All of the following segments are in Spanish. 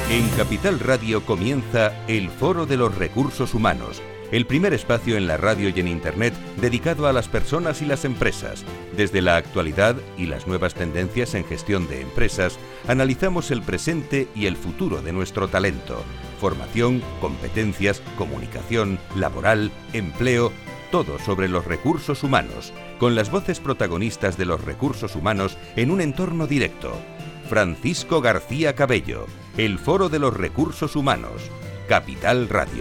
En Capital Radio comienza el Foro de los Recursos Humanos, el primer espacio en la radio y en Internet dedicado a las personas y las empresas. Desde la actualidad y las nuevas tendencias en gestión de empresas, analizamos el presente y el futuro de nuestro talento. Formación, competencias, comunicación, laboral, empleo, todo sobre los recursos humanos, con las voces protagonistas de los recursos humanos en un entorno directo. Francisco García Cabello, el Foro de los Recursos Humanos, Capital Radio.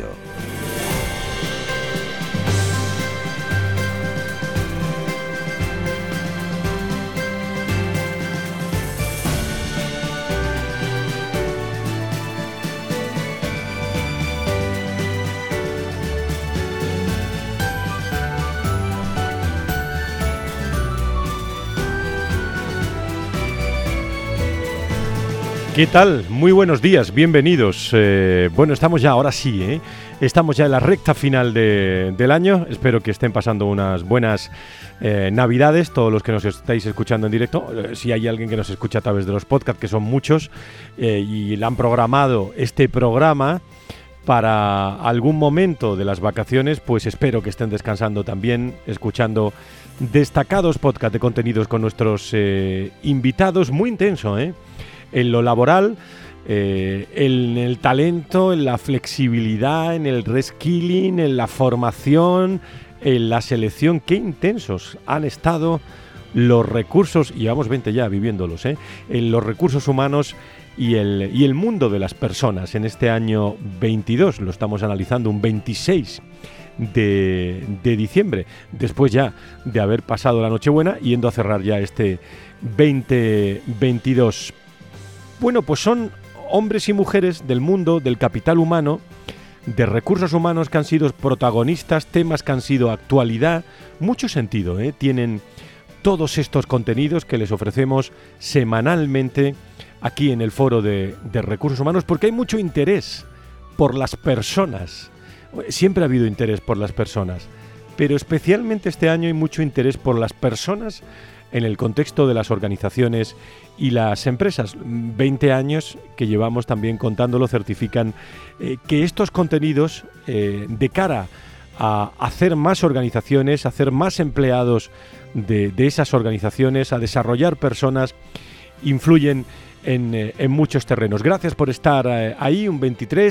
¿Qué tal? Muy buenos días, bienvenidos. Bueno, estamos ya, ahora sí, estamos ya en la recta final del año. Espero que estén pasando unas buenas Navidades, todos los que nos estáis escuchando en directo. Si hay alguien que nos escucha a través de los podcasts, que son muchos, y le han programado este programa para algún momento de las vacaciones, pues espero que estén descansando también, escuchando destacados podcasts de contenidos con nuestros invitados. Muy intenso, en lo laboral, en el talento, en la flexibilidad, en el reskilling, en la formación, en la selección. Qué intensos han estado los recursos, y llevamos 20 ya viviéndolos, en los recursos humanos y el mundo de las personas. En este año 22, lo estamos analizando, un 26 de diciembre, después ya de haber pasado la Nochebuena, yendo a cerrar ya este 2022. Bueno, pues son hombres y mujeres del mundo, del capital humano, de recursos humanos, que han sido protagonistas, temas que han sido actualidad, mucho sentido, tienen todos estos contenidos que les ofrecemos semanalmente aquí en el Foro de Recursos Humanos, porque hay mucho interés por las personas. Siempre ha habido interés por las personas, pero especialmente este año hay mucho interés por las personas en el contexto de las organizaciones y las empresas. 20 años que llevamos también contándolo certifican que estos contenidos, de cara a hacer más organizaciones, a hacer más empleados de esas organizaciones, a desarrollar personas, influyen en muchos terrenos. Gracias por estar ahí, un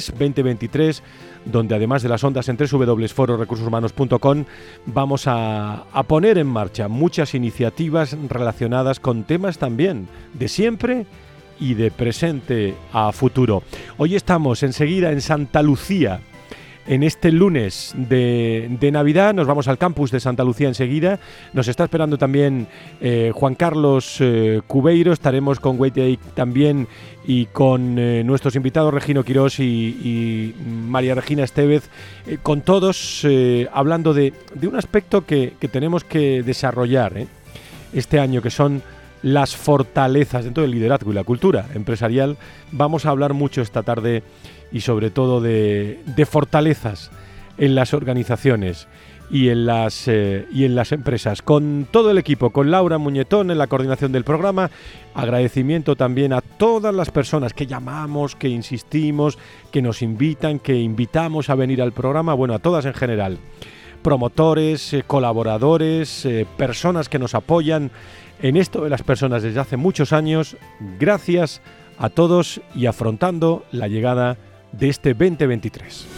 2023, donde además de las ondas en www.fororecursoshumanos.com vamos a poner en marcha muchas iniciativas relacionadas con temas también de siempre y de presente a futuro. Hoy estamos enseguida en Santa Lucía. En este lunes de Navidad nos vamos al campus de Santa Lucía enseguida. Nos está esperando también Juan Carlos Cubeiro. Estaremos con Waiting también y con nuestros invitados Regino Quirós y María Regina Estevez, con todos hablando de un aspecto que tenemos que desarrollar este año, que son las fortalezas dentro del liderazgo y la cultura empresarial. Vamos a hablar mucho esta tarde y sobre todo de fortalezas en las organizaciones y en las empresas. Con todo el equipo, con Laura Muñetón en la coordinación del programa. Agradecimiento también a todas las personas que llamamos, que insistimos, que nos invitan, que invitamos a venir al programa. Bueno, a todas en general. Promotores, colaboradores, personas que nos apoyan en esto de las personas desde hace muchos años. Gracias a todos y afrontando la llegada de este 2023.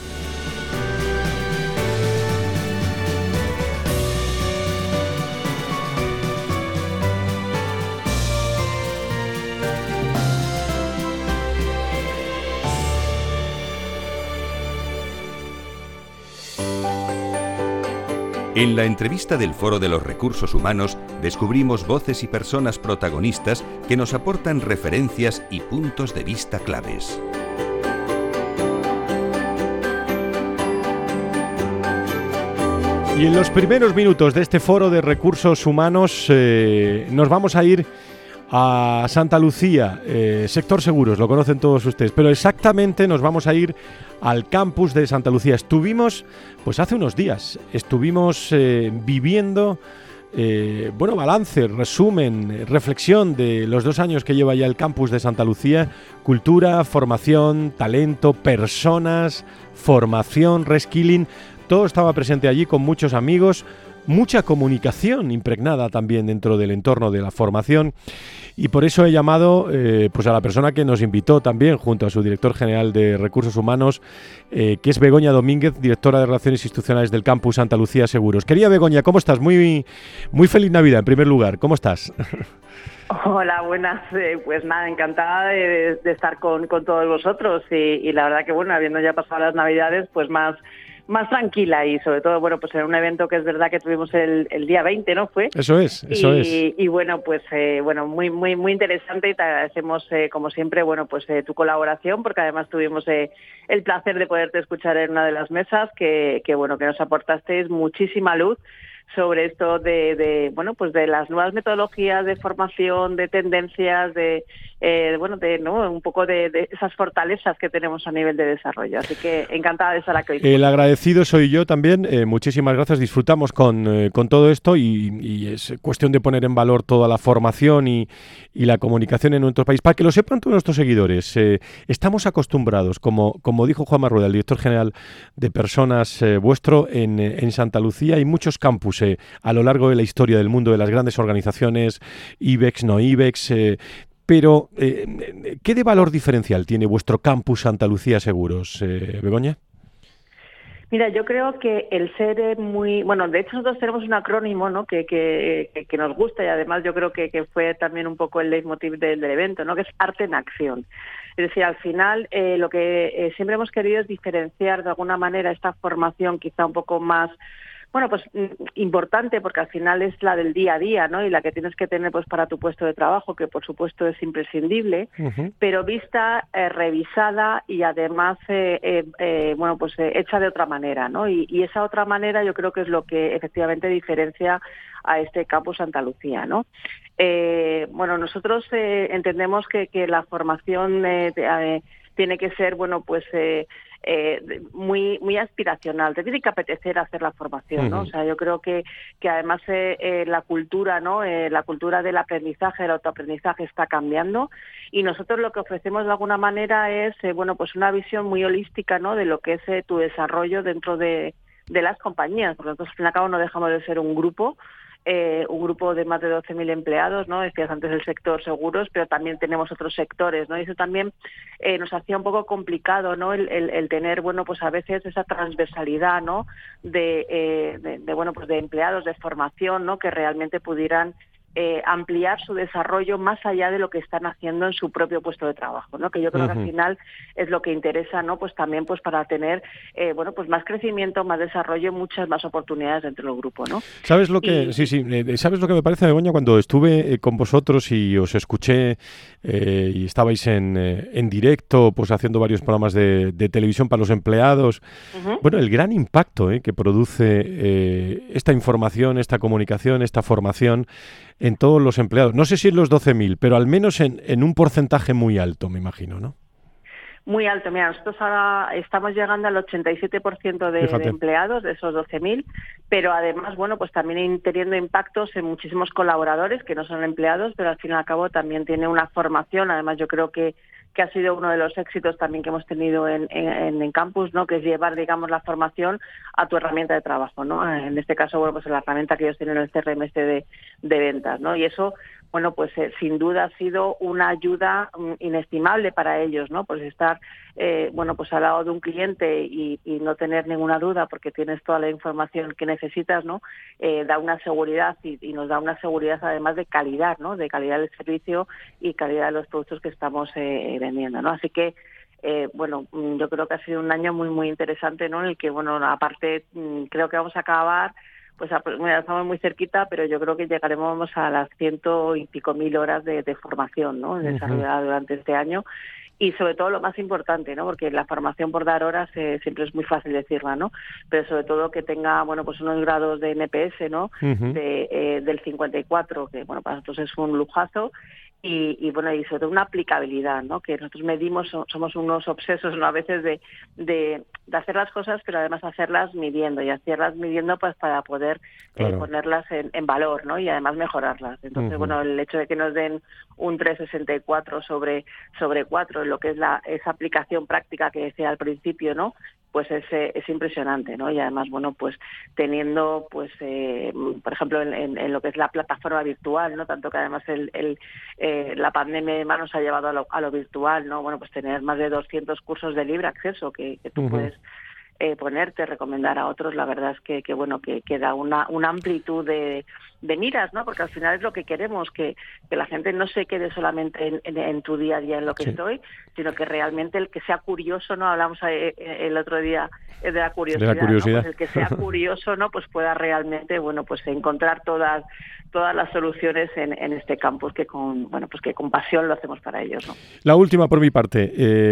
En la entrevista del Foro de los Recursos Humanos descubrimos voces y personas protagonistas que nos aportan referencias y puntos de vista claves. Y en los primeros minutos de este Foro de Recursos Humanos nos vamos a ir a Santa Lucía, sector seguros, lo conocen todos ustedes, pero exactamente nos vamos a ir al campus de Santa Lucía. Estuvimos, pues hace unos días, viviendo balance, resumen, reflexión de los 2 años que lleva ya el campus de Santa Lucía. Cultura, formación, talento, personas, formación, reskilling, todo estaba presente allí con muchos amigos, mucha comunicación impregnada también dentro del entorno de la formación, y por eso he llamado a la persona que nos invitó también, junto a su director general de Recursos Humanos, que es Begoña Domínguez, directora de Relaciones Institucionales del Campus Santa Lucía Seguros. Querida Begoña, ¿cómo estás? Muy feliz Navidad, en primer lugar. ¿Cómo estás? Hola, buenas. Pues nada, encantada de estar con todos vosotros y la verdad que, bueno, habiendo ya pasado las Navidades, pues más tranquila y sobre todo, bueno, pues en un evento que es verdad que tuvimos el día 20, ¿no? Fue. Eso es. Y bueno, pues muy interesante, y te agradecemos como siempre, bueno, pues tu colaboración, porque además tuvimos el placer de poderte escuchar en una de las mesas que nos aportasteis muchísima luz sobre esto de las nuevas metodologías de formación, de tendencias, un poco de esas fortalezas que tenemos a nivel de desarrollo. Así que encantada de estar aquí. El agradecido soy yo también. Muchísimas gracias. Disfrutamos con todo esto y es cuestión de poner en valor toda la formación y la comunicación en nuestro país. Para que lo sepan todos nuestros seguidores, estamos acostumbrados, como dijo Juanma Rueda, el director general de Personas vuestro, en Santa Lucía hay muchos campus a lo largo de la historia del mundo de las grandes organizaciones, IBEX, no IBEX, pero ¿qué de valor diferencial tiene vuestro campus Santa Lucía Seguros, Begoña? Mira, yo creo que el ser de hecho nosotros tenemos un acrónimo, ¿no? que nos gusta, y además yo creo que fue también un poco el leitmotiv del evento, ¿no? Que es arte en acción. Es decir, al final lo que siempre hemos querido es diferenciar de alguna manera esta formación quizá un poco más importante, porque al final es la del día a día, ¿no? Y la que tienes que tener pues para tu puesto de trabajo, que por supuesto es imprescindible, pero vista, revisada y además hecha de otra manera, ¿no? Y esa otra manera yo creo que es lo que efectivamente diferencia a este campus Santa Lucía, ¿no? Nosotros entendemos que la formación tiene que ser, muy aspiracional. Te tiene que apetecer hacer la formación, ¿no? O sea, yo creo que además la cultura, ¿no? La cultura del aprendizaje, del autoaprendizaje está cambiando, y nosotros lo que ofrecemos de alguna manera es, una visión muy holística, ¿no? De lo que es tu desarrollo dentro de las compañías, porque nosotros al fin y al cabo no dejamos de ser un grupo de más de 12.000 empleados, ¿no? Decías antes el sector seguros, pero también tenemos otros sectores, ¿no? Y eso también nos hacía un poco complicado, ¿no? El tener, a veces esa transversalidad, ¿no? De empleados, de formación, ¿no? Que realmente pudieran ampliar su desarrollo más allá de lo que están haciendo en su propio puesto de trabajo, ¿no? Que yo creo que al final es lo que interesa, ¿no? Pues también para tener más crecimiento, más desarrollo, muchas más oportunidades dentro del grupo, ¿no? ¿Sabes lo que sabes lo que me parece, Begoña? Cuando estuve con vosotros y os escuché y estabais en directo, pues haciendo varios programas de televisión para los empleados, el gran impacto que produce esta información, esta comunicación, esta formación en todos los empleados. No sé si en los 12.000, pero al menos en un porcentaje muy alto, me imagino, ¿no? Muy alto. Mira, nosotros ahora estamos llegando al 87% de empleados de esos 12.000, pero además, también teniendo impactos en muchísimos colaboradores que no son empleados, pero al fin y al cabo también tiene una formación. Además, yo creo que ha sido uno de los éxitos también que hemos tenido en Campus, ¿no? Que es llevar, digamos, la formación a tu herramienta de trabajo, ¿no? En este caso, la herramienta que ellos tienen en el CRM de ventas, ¿no? Y eso, sin duda ha sido una ayuda inestimable para ellos, ¿no? Pues estar, al lado de un cliente y no tener ninguna duda porque tienes toda la información que necesitas, ¿no? Da una seguridad y nos da una seguridad además de calidad, ¿no? De calidad del servicio y calidad de los productos que estamos vendiendo, ¿no? Así que yo creo que ha sido un año muy muy interesante, ¿no? En el que aparte creo que vamos a acabar, estamos muy cerquita, pero yo creo que llegaremos a las 100 y pico mil horas de formación, ¿no? Desarrollada durante este año. Y sobre todo lo más importante, ¿no? Porque la formación por dar horas siempre es muy fácil decirla, ¿no? Pero sobre todo que tenga, unos grados de NPS, ¿no? Del 54, que, para nosotros es un lujazo. y bueno, y sobre todo una aplicabilidad, ¿no? Que nosotros medimos, somos unos obsesos, ¿no? A veces de hacer las cosas, pero además hacerlas midiendo, y hacerlas midiendo pues para poder ponerlas en valor, ¿no? Y además mejorarlas. Entonces, bueno, el hecho de que nos den un 3,64 sobre 4, en lo que es esa aplicación práctica que decía al principio, ¿no? Pues es impresionante, ¿no? Y además, bueno, pues teniendo, pues, por ejemplo, en lo que es la plataforma virtual, ¿no? Tanto que además la pandemia nos ha llevado a lo virtual, ¿no? Bueno, pues tener más de 200 cursos de libre acceso que tú puedes ponerte, recomendar a otros, la verdad es que bueno, que da una amplitud de miras, ¿no? Porque al final es lo que queremos, que la gente no se quede solamente en tu día a día en lo que estoy, sino que realmente el que sea curioso, ¿no? Hablamos el otro día de la curiosidad. ¿No? Pues el que sea curioso, ¿no? Pues pueda realmente, bueno, pues encontrar todas las soluciones en este campus que con pasión lo hacemos para ellos, ¿no? La última por mi parte,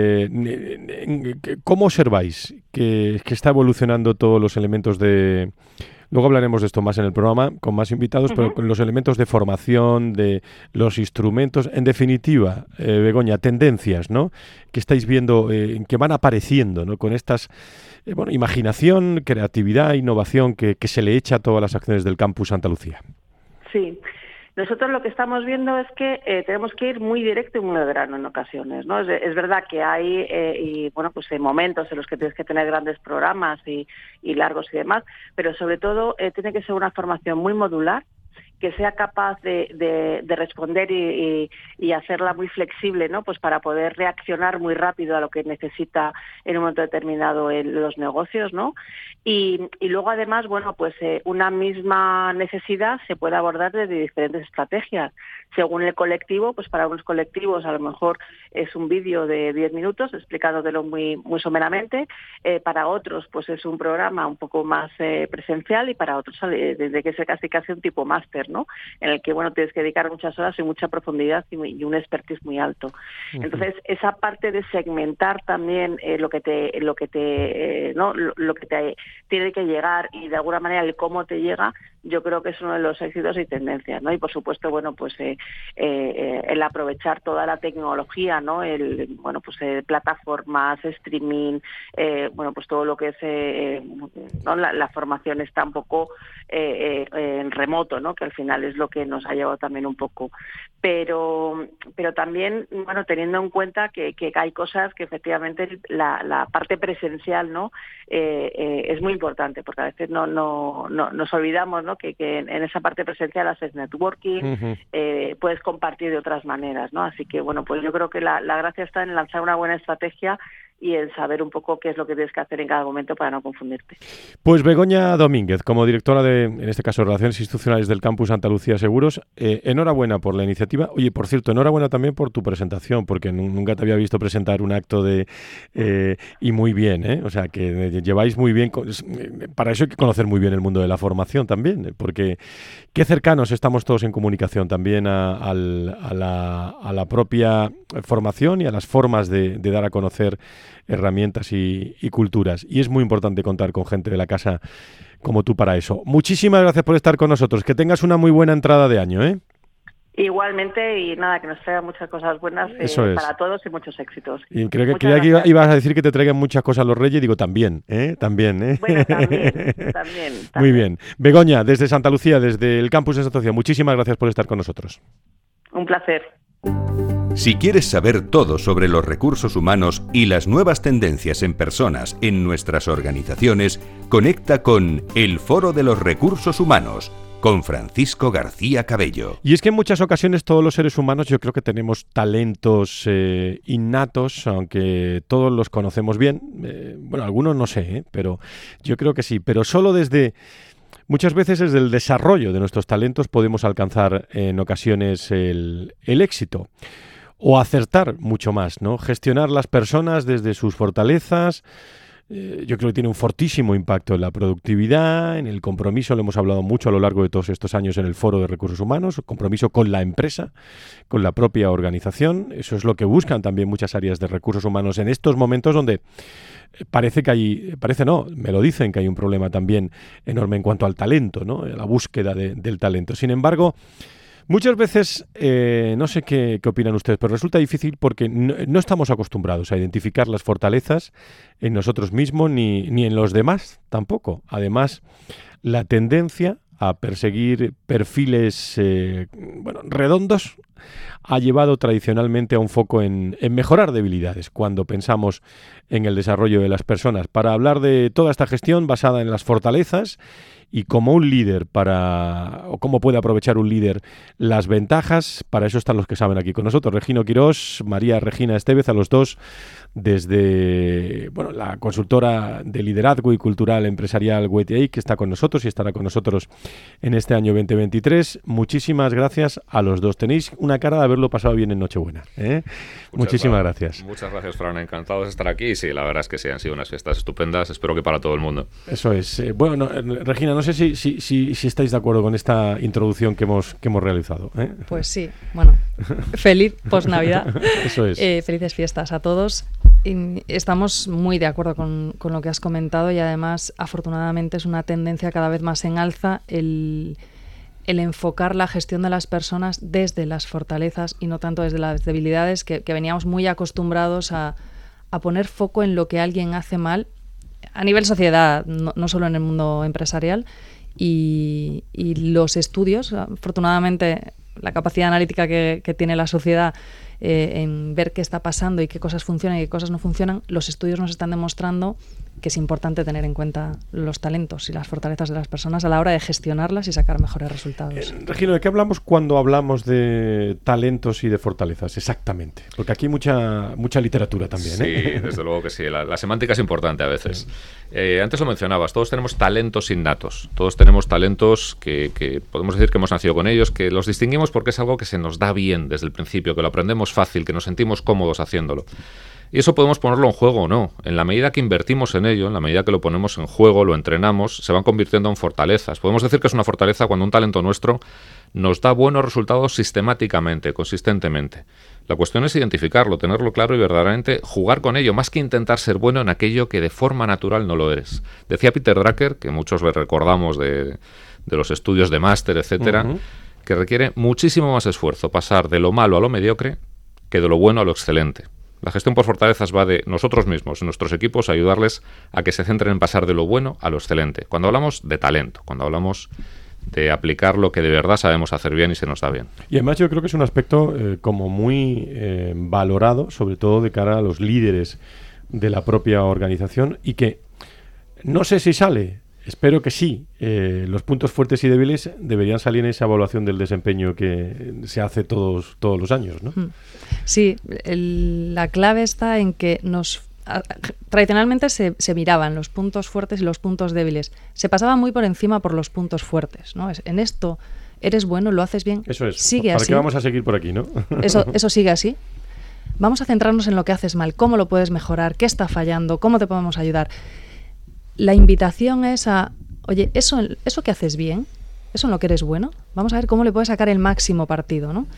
¿cómo observáis que está evolucionando todos los elementos de... Luego hablaremos de esto más en el programa, con más invitados, pero con los elementos de formación, de los instrumentos, en definitiva, Begoña, tendencias, ¿no? Que estáis viendo, que van apareciendo, ¿no? Con estas, imaginación, creatividad, innovación que se le echa a todas las acciones del Campus Santa Lucía. Sí. Nosotros lo que estamos viendo es que tenemos que ir muy directo y muy al grano en ocasiones, ¿no? Es verdad que hay momentos en los que tienes que tener grandes programas y largos y demás, pero sobre todo tiene que ser una formación muy modular, que sea capaz de responder y hacerla muy flexible, ¿no? Pues para poder reaccionar muy rápido a lo que necesita en un momento determinado los negocios, ¿no? Y luego además, bueno, pues una misma necesidad se puede abordar desde diferentes estrategias. Según el colectivo, pues para unos colectivos a lo mejor es un vídeo de 10 minutos explicándolo muy, muy someramente, para otros pues es un programa un poco más presencial, y para otros desde que es casi un tipo máster, ¿no? En el que, bueno, tienes que dedicar muchas horas y mucha profundidad y un expertise muy alto. Entonces, esa parte de segmentar también lo que te tiene que llegar, y de alguna manera el cómo te llega, yo creo que es uno de los éxitos y tendencias, ¿no? Y por supuesto, bueno, pues el aprovechar toda la tecnología, ¿no? Plataformas, streaming, pues todo lo que es ¿no? La formación está un poco en remoto, ¿no? Que al final es lo que nos ha llevado también un poco. Pero también, bueno, teniendo en cuenta que hay cosas que efectivamente la parte presencial, ¿no? Es muy importante, porque a veces no nos olvidamos, ¿no? Que en esa parte presencial haces networking, puedes compartir de otras maneras, ¿no? Así que, bueno, pues yo creo que la gracia está en lanzar una buena estrategia y en saber un poco qué es lo que tienes que hacer en cada momento para no confundirte. Pues Begoña Domínguez, como directora de, en este caso, Relaciones Institucionales del Campus Santa Lucía Seguros, enhorabuena por la iniciativa. Oye, por cierto, enhorabuena también por tu presentación, porque nunca te había visto presentar un acto y muy bien, ¿eh? O sea, que lleváis muy bien. Para eso hay que conocer muy bien el mundo de la formación también, porque qué cercanos estamos todos en comunicación también a la propia formación y a las formas de dar a conocer herramientas y culturas. Y es muy importante contar con gente de la casa como tú para eso. Muchísimas gracias por estar con nosotros. Que tengas una muy buena entrada de año, ¿eh? Igualmente, y nada, que nos traigan muchas cosas buenas para todos y muchos éxitos. Y creo que ya ibas a decir que te traigan muchas cosas los Reyes, digo también, ¿eh? También, ¿eh? Bueno, también. Muy bien. Begoña, desde Santa Lucía, desde el campus de Santa Lucía, muchísimas gracias por estar con nosotros. Un placer. Si quieres saber todo sobre los recursos humanos y las nuevas tendencias en personas en nuestras organizaciones, conecta con El Foro de los Recursos Humanos, con Francisco García Cabello. Y es que en muchas ocasiones todos los seres humanos yo creo que tenemos talentos innatos, aunque todos los conocemos bien. Algunos no sé, pero yo creo que sí. Pero solo muchas veces desde el desarrollo de nuestros talentos podemos alcanzar en ocasiones el éxito. O acertar mucho más, ¿no? Gestionar las personas desde sus fortalezas. Yo creo que tiene un fortísimo impacto en la productividad, en el compromiso, lo hemos hablado mucho a lo largo de todos estos años en el Foro de Recursos Humanos, compromiso con la empresa, con la propia organización. Eso es lo que buscan también muchas áreas de recursos humanos en estos momentos donde me lo dicen, que hay un problema también enorme en cuanto al talento, ¿no? La búsqueda del talento. Sin embargo, Muchas veces, no sé qué opinan ustedes, pero resulta difícil porque no estamos acostumbrados a identificar las fortalezas en nosotros mismos ni en los demás tampoco. Además, la tendencia a perseguir perfiles redondos ha llevado tradicionalmente a un foco en mejorar debilidades cuando pensamos en el desarrollo de las personas. Para hablar de toda esta gestión basada en las fortalezas y como un líder o cómo puede aprovechar un líder las ventajas, para eso están los que saben aquí con nosotros. Regino Quirós, María Regina Estevez, a los dos desde la consultora de liderazgo y cultural empresarial WTI, que está con nosotros y estará con nosotros en este año 2023. Muchísimas gracias a los dos. Tenéis una cara de haberlo pasado bien en Nochebuena, ¿eh? Muchísimas gracias. Muchas gracias, Fran. Encantados de estar aquí. Sí, la verdad es que sí, han sido unas fiestas estupendas. Espero que para todo el mundo. Eso es. Regina, no sé si estáis de acuerdo con esta introducción que hemos realizado, ¿eh? Pues sí. Bueno, feliz post-Navidad. Eso es. Felices fiestas a todos. Y estamos muy de acuerdo con lo que has comentado y además, afortunadamente, es una tendencia cada vez más en alza el enfocar la gestión de las personas desde las fortalezas y no tanto desde las debilidades, que veníamos muy acostumbrados a poner foco en lo que alguien hace mal a nivel sociedad, no solo en el mundo empresarial. Y los estudios, afortunadamente, la capacidad analítica que tiene la sociedad en ver qué está pasando y qué cosas funcionan y qué cosas no funcionan, los estudios nos están demostrando que es importante tener en cuenta los talentos y las fortalezas de las personas a la hora de gestionarlas y sacar mejores resultados. Regino, ¿de qué hablamos cuando hablamos de talentos y de fortalezas? Exactamente. Porque aquí hay mucha literatura también, ¿eh? Sí, desde luego que sí. La semántica es importante a veces. Antes lo mencionabas, todos tenemos talentos innatos. Todos tenemos talentos que podemos decir que hemos nacido con ellos, que los distinguimos porque es algo que se nos da bien desde el principio, que lo aprendemos fácil, que nos sentimos cómodos haciéndolo. Y eso podemos ponerlo en juego o no. En la medida que invertimos en ello, en la medida que lo ponemos en juego, lo entrenamos, se van convirtiendo en fortalezas. Podemos decir que es una fortaleza cuando un talento nuestro nos da buenos resultados sistemáticamente, consistentemente. La cuestión es identificarlo, tenerlo claro y verdaderamente jugar con ello, más que intentar ser bueno en aquello que de forma natural no lo eres. Decía Peter Drucker, que muchos le recordamos de los estudios de máster, etcétera, que requiere muchísimo más esfuerzo pasar de lo malo a lo mediocre que de lo bueno a lo excelente. La gestión por fortalezas va de nosotros mismos, nuestros equipos, a ayudarles a que se centren en pasar de lo bueno a lo excelente. Cuando hablamos de talento, cuando hablamos de aplicar lo que de verdad sabemos hacer bien y se nos da bien. Y además yo creo que es un aspecto como muy valorado, sobre todo de cara a los líderes de la propia organización y que no sé si sale. Espero que sí. Los puntos fuertes y débiles deberían salir en esa evaluación del desempeño que se hace todos los años, ¿no? Sí, la clave está en que tradicionalmente se miraban los puntos fuertes y los puntos débiles. Se pasaba muy por encima por los puntos fuertes, ¿no? En esto eres bueno, lo haces bien, eso es. Sigue ¿Para así. qué vamos a seguir por aquí, no? Eso sigue así. Vamos a centrarnos en lo que haces mal, cómo lo puedes mejorar, qué está fallando, cómo te podemos ayudar. La invitación es oye, eso que haces bien, eso en lo que eres bueno, vamos a ver cómo le puedes sacar el máximo partido, ¿no?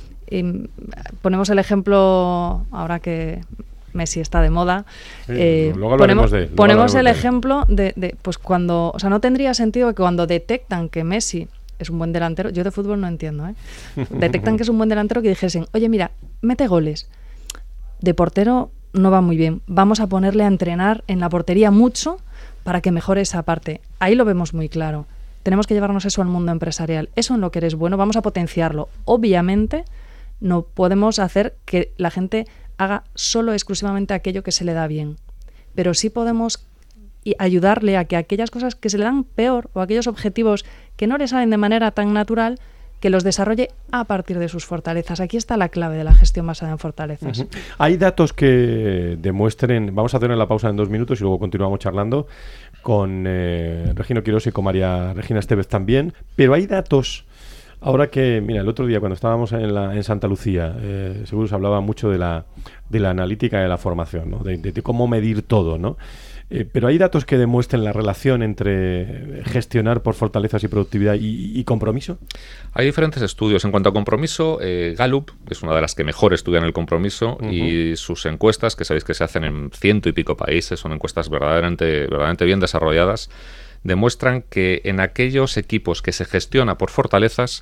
Ponemos el ejemplo, ahora que Messi está de moda, ponemos el ejemplo de pues cuando, o sea, no tendría sentido que cuando detectan que Messi es un buen delantero, yo de fútbol no entiendo, detectan que es un buen delantero, que dijesen, oye, mira, mete goles, de portero no va muy bien, vamos a ponerle a entrenar en la portería mucho para que mejore esa parte. Ahí lo vemos muy claro. Tenemos que llevarnos eso al mundo empresarial. Eso en lo que eres bueno, vamos a potenciarlo. Obviamente, no podemos hacer que la gente haga solo exclusivamente aquello que se le da bien. Pero sí podemos ayudarle a que aquellas cosas que se le dan peor o aquellos objetivos que no le salen de manera tan natural, que los desarrolle a partir de sus fortalezas. Aquí está la clave de la gestión basada en fortalezas. Hay datos que demuestren, vamos a hacer la pausa en 2 minutos y luego continuamos charlando con Regino Quirós y con María Regina Estevez también, pero hay datos, ahora que, mira, el otro día cuando estábamos en Santa Lucía, seguro se hablaba mucho de la analítica de la formación, ¿no? de cómo medir todo, ¿no? Pero hay datos que demuestren la relación entre gestionar por fortalezas y productividad y compromiso. Hay diferentes estudios. En cuanto a compromiso, Gallup es una de las que mejor estudian el compromiso y sus encuestas, que sabéis que se hacen en 100 y pico países, son encuestas verdaderamente bien desarrolladas, demuestran que en aquellos equipos que se gestiona por fortalezas,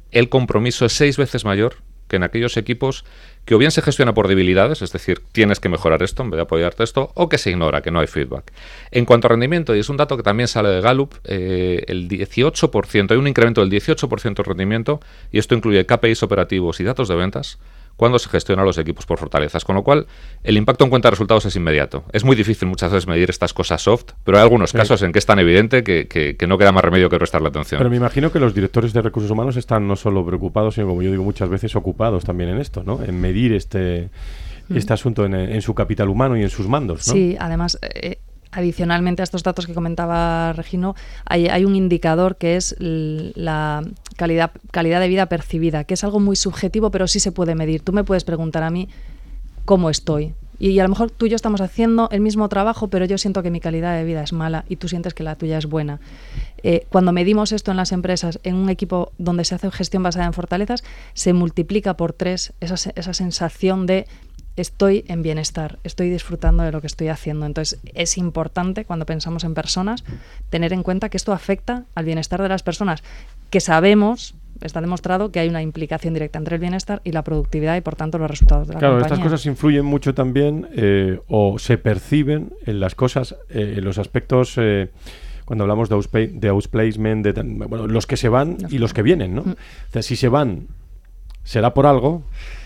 el compromiso es 6 veces mayor que en aquellos equipos que o bien se gestiona por debilidades, es decir, tienes que mejorar esto en vez de apoyarte esto, o que se ignora, que no hay feedback. En cuanto a rendimiento, y es un dato que también sale de Gallup, el 18%, hay un incremento del 18% de rendimiento, y esto incluye KPIs operativos y datos de ventas, cuando se gestionan los equipos por fortalezas, con lo cual el impacto en cuenta de resultados es inmediato. Es muy difícil muchas veces medir estas cosas soft, pero hay algunos casos en que es tan evidente que no queda más remedio que prestarle atención. Pero me imagino que los directores de recursos humanos están no solo preocupados, sino, como yo digo muchas veces, ocupados también en esto, ¿no? En medir este asunto en su capital humano y en sus mandos, ¿no? Sí, además... adicionalmente a estos datos que comentaba Regino, hay un indicador que es la calidad de vida percibida, que es algo muy subjetivo, pero sí se puede medir. Tú me puedes preguntar a mí cómo estoy. Y a lo mejor tú y yo estamos haciendo el mismo trabajo, pero yo siento que mi calidad de vida es mala y tú sientes que la tuya es buena. Cuando medimos esto en las empresas, en un equipo donde se hace gestión basada en fortalezas, se multiplica por 3 esa sensación de estoy en bienestar, estoy disfrutando de lo que estoy haciendo. Entonces, es importante, cuando pensamos en personas, tener en cuenta que esto afecta al bienestar de las personas, que sabemos, está demostrado que hay una implicación directa entre el bienestar y la productividad y, por tanto, los resultados de la compañía. Claro, estas cosas influyen mucho también o se perciben en las cosas, en los aspectos... cuando hablamos de outplacement, los que se van y los que vienen, ¿no? O sea, si se van, será por algo...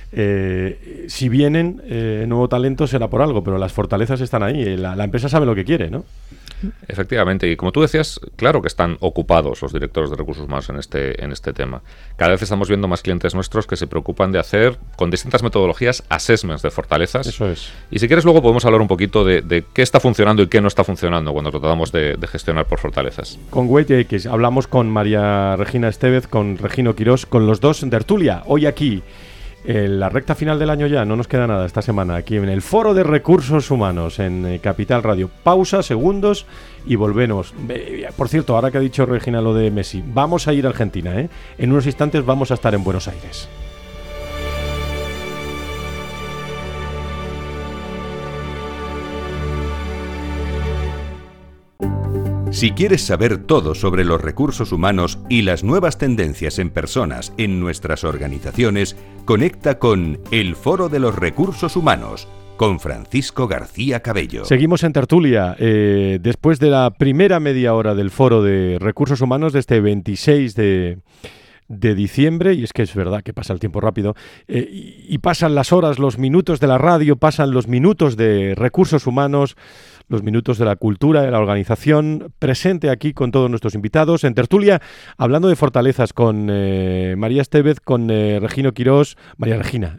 si vienen nuevo talento será por algo, pero las fortalezas están ahí, la empresa sabe lo que quiere, ¿no? Efectivamente, y como tú decías, claro que están ocupados los directores de recursos humanos en este tema. Cada vez estamos viendo más clientes nuestros que se preocupan de hacer, con distintas metodologías, assessments de fortalezas. Eso es. Y si quieres luego podemos hablar un poquito de qué está funcionando y qué no está funcionando cuando tratamos de gestionar por fortalezas. Con WaitX hablamos con María Regina Estevez, con Regino Quirós, con los dos en tertulia, hoy aquí. En la recta final del año ya, no nos queda nada esta semana, aquí en el Foro de Recursos Humanos, en Capital Radio. Pausa, segundos y volvemos. Por cierto, ahora que ha dicho Regina lo de Messi, vamos a ir a Argentina, ¿eh? En unos instantes vamos a estar en Buenos Aires. Si quieres saber todo sobre los recursos humanos y las nuevas tendencias en personas en nuestras organizaciones, conecta con El Foro de los Recursos Humanos, con Francisco García Cabello. Seguimos en tertulia, después de la primera media hora del Foro de Recursos Humanos de este 26 de diciembre, y es que es verdad que pasa el tiempo rápido, y pasan las horas, los minutos de la radio, pasan los minutos de recursos humanos, los minutos de la cultura, de la organización, presente aquí con todos nuestros invitados, en tertulia, hablando de fortalezas con María Estevez, con Regino Quirós, María Regina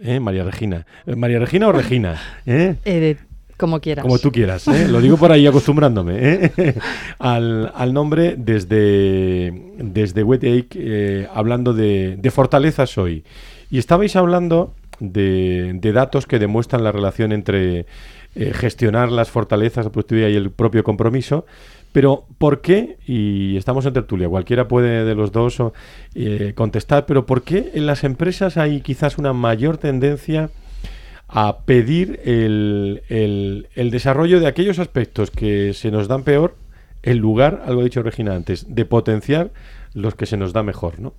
o Regina, como quieras. Como tú quieras, lo digo por ahí acostumbrándome, al nombre desde WaitX, hablando de fortalezas hoy. Y estabais hablando de datos que demuestran la relación entre gestionar las fortalezas, la productividad y el propio compromiso. Pero ¿por qué? Y estamos en tertulia, cualquiera puede de los dos contestar, pero ¿por qué en las empresas hay quizás una mayor tendencia a pedir el desarrollo de aquellos aspectos que se nos dan peor, en lugar, algo ha dicho Regina antes, de potenciar los que se nos da mejor, ¿no?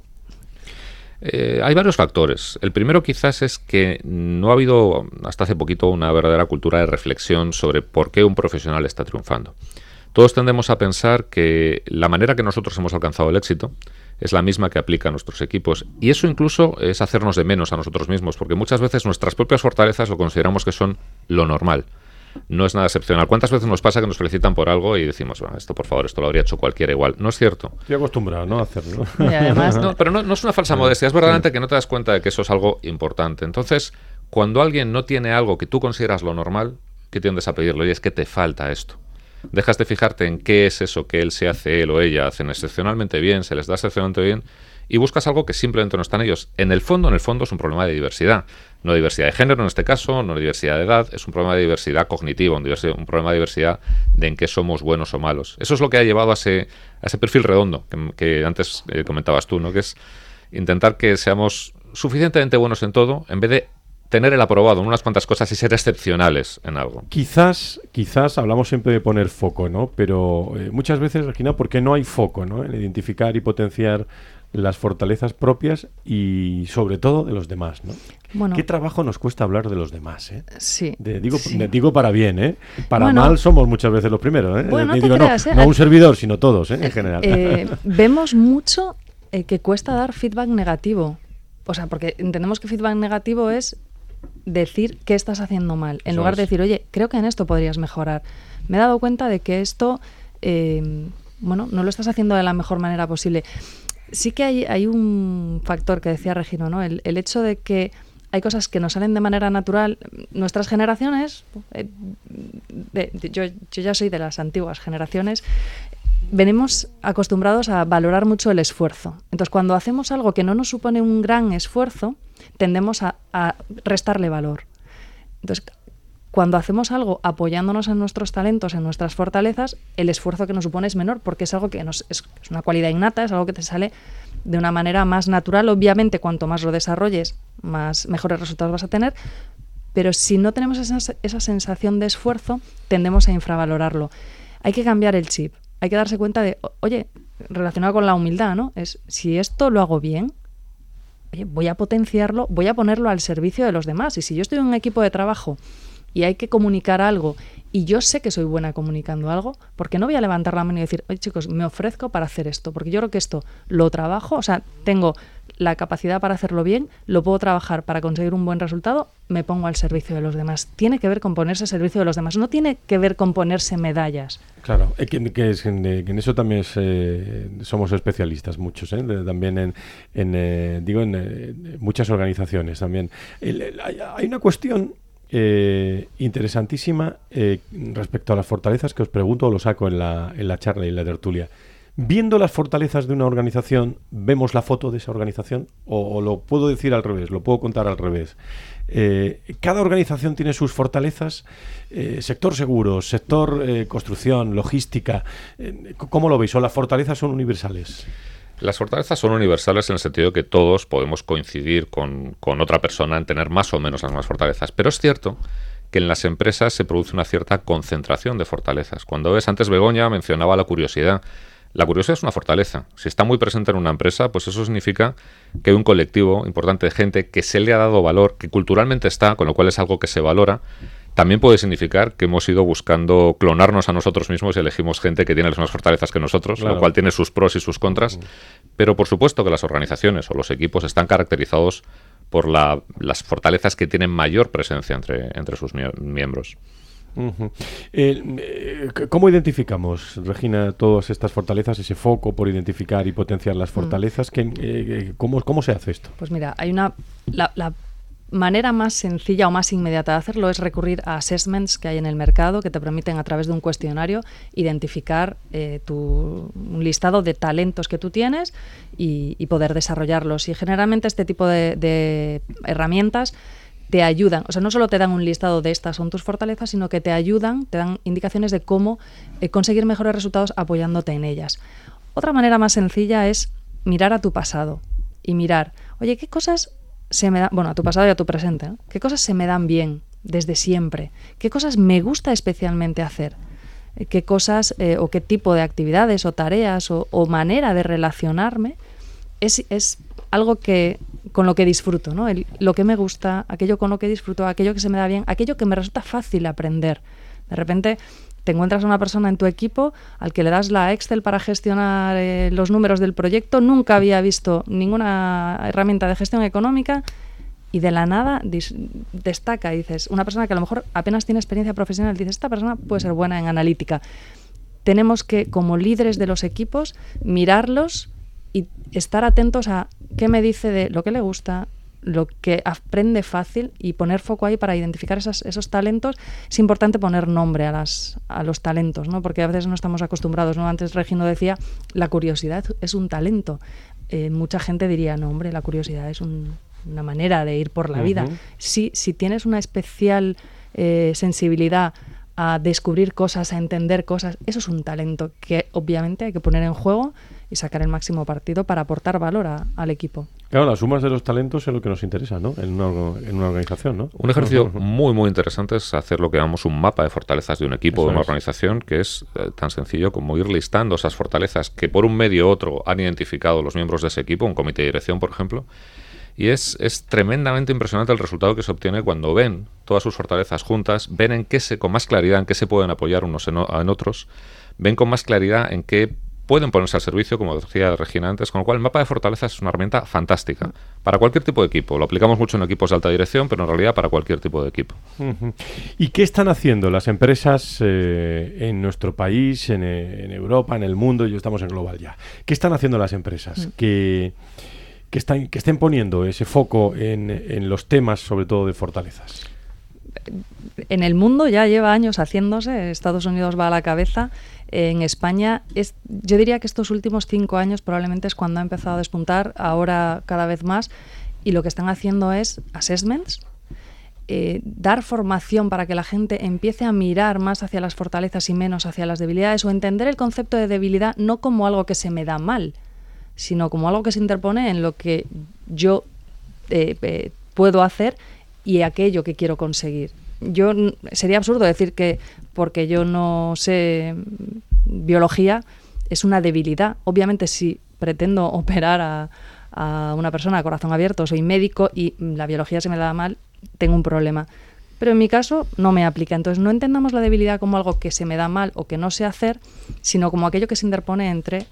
Hay varios factores. El primero quizás es que no ha habido hasta hace poquito una verdadera cultura de reflexión sobre por qué un profesional está triunfando. Todos tendemos a pensar que la manera que nosotros hemos alcanzado el éxito es la misma que aplica a nuestros equipos, y eso incluso es hacernos de menos a nosotros mismos, porque muchas veces nuestras propias fortalezas lo consideramos que son lo normal. No es nada excepcional. ¿Cuántas veces nos pasa que nos felicitan por algo y decimos, bueno, esto por favor, esto lo habría hecho cualquiera igual? No es cierto. Estoy acostumbrado, ¿no?, a hacerlo. Y además, pero no es una falsa modestia, es verdaderamente que no te das cuenta de que eso es algo importante. Entonces, cuando alguien no tiene algo que tú consideras lo normal, ¿qué tiendes a pedirlo? Y es que te falta esto. Dejas de fijarte en qué es eso que él se hace, él o ella hacen excepcionalmente bien, se les da excepcionalmente bien, y buscas algo que simplemente no está en ellos. En el fondo es un problema de diversidad. No diversidad de género en este caso, no diversidad de edad, es un problema de diversidad cognitiva, un problema de diversidad de en qué somos buenos o malos. Eso es lo que ha llevado a ese perfil redondo que antes comentabas tú, ¿no? Que es intentar que seamos suficientemente buenos en todo, en vez de tener el aprobado en unas cuantas cosas y ser excepcionales en algo. Quizás hablamos siempre de poner foco, ¿no? Pero muchas veces, Regina, ¿por qué no hay foco, ¿no?, en identificar y potenciar las fortalezas propias y sobre todo de los demás, ¿no? Bueno, ¿qué trabajo nos cuesta hablar de los demás? Sí. Digo para bien, ¿eh? Para bueno, mal somos muchas veces los primeros, ¿eh? Bueno, Digo, no te creas, no un servidor, sino todos, en general. Vemos mucho que cuesta dar feedback negativo. O sea, porque entendemos que feedback negativo es decir qué estás haciendo mal, en lugar de decir, oye, creo que en esto podrías mejorar. Me he dado cuenta de que esto, no lo estás haciendo de la mejor manera posible. Sí que hay un factor que decía Regino, ¿no? El hecho de que hay cosas que nos salen de manera natural. Nuestras generaciones, yo ya soy de las antiguas generaciones, venimos acostumbrados a valorar mucho el esfuerzo. Entonces, cuando hacemos algo que no nos supone un gran esfuerzo, tendemos a restarle valor. Entonces, cuando hacemos algo apoyándonos en nuestros talentos, en nuestras fortalezas, el esfuerzo que nos supone es menor, porque es algo que es una cualidad innata, es algo que te sale de una manera más natural. Obviamente, cuanto más lo desarrolles, mejores resultados vas a tener, pero si no tenemos esa sensación de esfuerzo, tendemos a infravalorarlo. Hay que cambiar el chip, hay que darse cuenta de, oye, relacionado con la humildad, ¿no? Es, si esto lo hago bien, oye, voy a potenciarlo, voy a ponerlo al servicio de los demás. Y si yo estoy en un equipo de trabajo y hay que comunicar algo y yo sé que soy buena comunicando algo, ¿por qué no voy a levantar la mano y decir, oye chicos, me ofrezco para hacer esto? Porque yo creo que esto lo trabajo, o sea, tengo la capacidad para hacerlo bien, lo puedo trabajar para conseguir un buen resultado, me pongo al servicio de los demás. Tiene que ver con ponerse al servicio de los demás, no tiene que ver con ponerse medallas. Claro, que en eso también somos especialistas muchos, también en muchas organizaciones también. Hay una cuestión interesantísima respecto a las fortalezas que os pregunto, o lo saco en la charla y en la tertulia. Viendo las fortalezas de una organización, ¿vemos la foto de esa organización? O lo puedo decir al revés, lo puedo contar al revés. Cada organización tiene sus fortalezas, sector seguros, sector construcción, logística. ¿Cómo lo veis? ¿O las fortalezas son universales? Las fortalezas son universales en el sentido de que todos podemos coincidir con otra persona en tener más o menos las mismas fortalezas. Pero es cierto que en las empresas se produce una cierta concentración de fortalezas. Cuando ves, antes Begoña mencionaba la curiosidad. La curiosidad es una fortaleza. Si está muy presente en una empresa, pues eso significa que hay un colectivo importante de gente que se le ha dado valor, que culturalmente está, con lo cual es algo que se valora. También puede significar que hemos ido buscando clonarnos a nosotros mismos y elegimos gente que tiene las mismas fortalezas que nosotros, claro, lo cual tiene sus pros y sus contras. Pero por supuesto que las organizaciones o los equipos están caracterizados por las fortalezas que tienen mayor presencia entre sus miembros. Uh-huh. ¿Cómo identificamos, Regina, todas estas fortalezas, ese foco por identificar y potenciar las fortalezas? ¿Cómo se hace esto? Pues mira, hay la manera más sencilla o más inmediata de hacerlo es recurrir a assessments que hay en el mercado que te permiten a través de un cuestionario identificar un listado de talentos que tú tienes y poder desarrollarlos. Y generalmente este tipo de herramientas te ayudan, o sea, no solo te dan un listado de estas son tus fortalezas, sino que te ayudan, te dan indicaciones de cómo conseguir mejores resultados apoyándote en ellas. Otra manera más sencilla es mirar a tu pasado y mirar, oye, ¿qué cosas se me dan, bueno, a tu pasado y a tu presente, ¿no? ¿Qué cosas se me dan bien desde siempre? ¿Qué cosas me gusta especialmente hacer? ¿Qué cosas o qué tipo de actividades o tareas o manera de relacionarme es algo con lo que disfruto, ¿no? Lo que me gusta, aquello con lo que disfruto, aquello que se me da bien, aquello que me resulta fácil aprender. De repente te encuentras a una persona en tu equipo al que le das la Excel para gestionar los números del proyecto, nunca había visto ninguna herramienta de gestión económica y de la nada destaca. Y dices, una persona que a lo mejor apenas tiene experiencia profesional, dices, esta persona puede ser buena en analítica. Tenemos que, como líderes de los equipos, mirarlos y estar atentos a qué me dice de lo que le gusta, lo que aprende fácil y poner foco ahí para identificar esos talentos. Es importante poner nombre a los talentos, ¿no? Porque a veces no estamos acostumbrados, ¿no? Antes Regino decía, la curiosidad es un talento. Mucha gente diría, no, hombre, la curiosidad es una manera de ir por la vida. Si tienes una especial sensibilidad a descubrir cosas, a entender cosas, eso es un talento que obviamente hay que poner en juego y sacar el máximo partido para aportar valor al equipo. Claro, las sumas de los talentos es lo que nos interesa, ¿no? En una organización, ¿no? Un ejercicio muy, muy interesante es hacer lo que llamamos un mapa de fortalezas de un equipo o de una organización, que es tan sencillo como ir listando esas fortalezas que por un medio u otro han identificado los miembros de ese equipo, un comité de dirección, por ejemplo. Y es tremendamente impresionante el resultado que se obtiene cuando ven todas sus fortalezas juntas, ven con más claridad en qué se pueden apoyar unos en otros, ven con más claridad en qué pueden ponerse al servicio, como decía Regina antes, con lo cual el mapa de fortalezas es una herramienta fantástica para cualquier tipo de equipo. Lo aplicamos mucho en equipos de alta dirección, pero en realidad para cualquier tipo de equipo. ¿Y qué están haciendo las empresas en nuestro país, en Europa, en el mundo? Ya estamos en global ya. ¿Qué están haciendo las empresas que estén poniendo ese foco en los temas, sobre todo de fortalezas? En el mundo ya lleva años haciéndose, Estados Unidos va a la cabeza. En España, yo diría que estos últimos 5 años probablemente es cuando ha empezado a despuntar, ahora cada vez más, y lo que están haciendo es assessments, dar formación para que la gente empiece a mirar más hacia las fortalezas y menos hacia las debilidades, o entender el concepto de debilidad no como algo que se me da mal, sino como algo que se interpone en lo que yo puedo hacer y aquello que quiero conseguir. Sería absurdo decir que porque yo no sé biología es una debilidad. Obviamente, si pretendo operar a una persona a corazón abierto, soy médico y la biología se me da mal, tengo un problema. Pero en mi caso no me aplica. Entonces no entendamos la debilidad como algo que se me da mal o que no sé hacer, sino como aquello que se interpone entre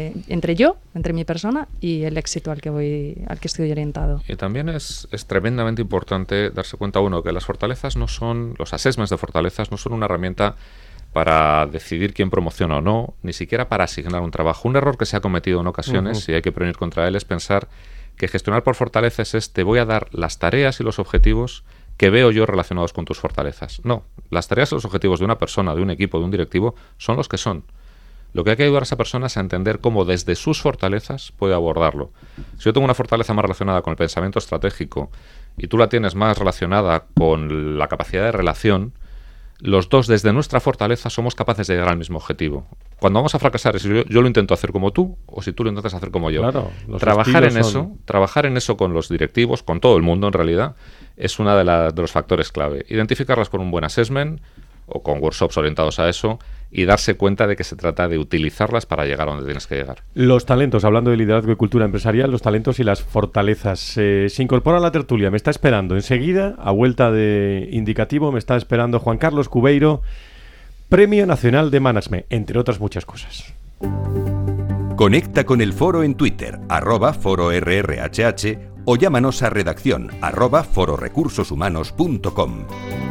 mi persona y el éxito al que estoy orientado. Y también es tremendamente importante darse cuenta, que las fortalezas los assessments de fortalezas no son una herramienta para decidir quién promociona o no, ni siquiera para asignar un trabajo. Un error que se ha cometido en ocasiones y hay que prevenir contra él es pensar que gestionar por fortalezas es te voy a dar las tareas y los objetivos que veo yo relacionados con tus fortalezas. No, las tareas y los objetivos de una persona, de un equipo, de un directivo, son los que son. Lo que hay que ayudar a esa persona es a entender cómo desde sus fortalezas puede abordarlo. Si yo tengo una fortaleza más relacionada con el pensamiento estratégico y tú la tienes más relacionada con la capacidad de relación, los dos desde nuestra fortaleza somos capaces de llegar al mismo objetivo. Cuando vamos a fracasar es si yo lo intento hacer como tú o si tú lo intentas hacer como yo. Claro, trabajar en eso con los directivos, con todo el mundo en realidad, es uno de los factores clave. Identificarlas con un buen assessment o con workshops orientados a eso y darse cuenta de que se trata de utilizarlas para llegar a donde tienes que llegar. Los talentos, hablando de liderazgo y cultura empresarial, los talentos y las fortalezas. Se incorpora a la tertulia, me está esperando enseguida, a vuelta de indicativo, me está esperando Juan Carlos Cubeiro, Premio Nacional de Management, entre otras muchas cosas. Conecta con el foro en Twitter, @fororrhh, o llámanos a redacción @fororecursoshumanos.com.